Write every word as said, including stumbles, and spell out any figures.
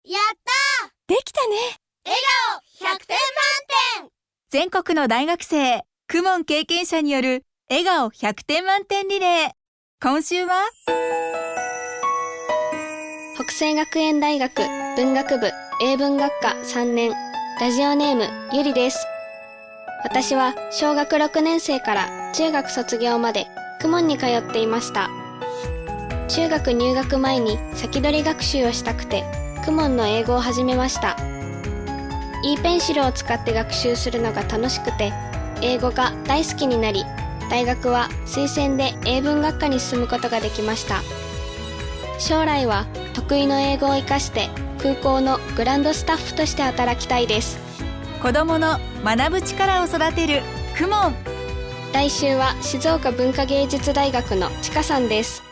やったー、 できたね。 笑顔ひゃくてん満点。 全国の大学生、公文経験者による笑顔ひゃくてん満点リレー。今週は北星学園大学文学部英文学科さんねん、ラジオネームゆりです。私は小学ろくねん生から中学卒業まで公文に通っていました。中学入学前に先取り学習をしたくて公文の英語を始めました。e ペンシルを使って学習するのが楽しくて英語が大好きになり、大学は推薦で英文学科に進むことができました。将来は得意の英語を生かして空港のグランドスタッフとして働きたいです。 子どもの学ぶ力を育てる公文。 来週は静岡文化芸術大学のちかさんです。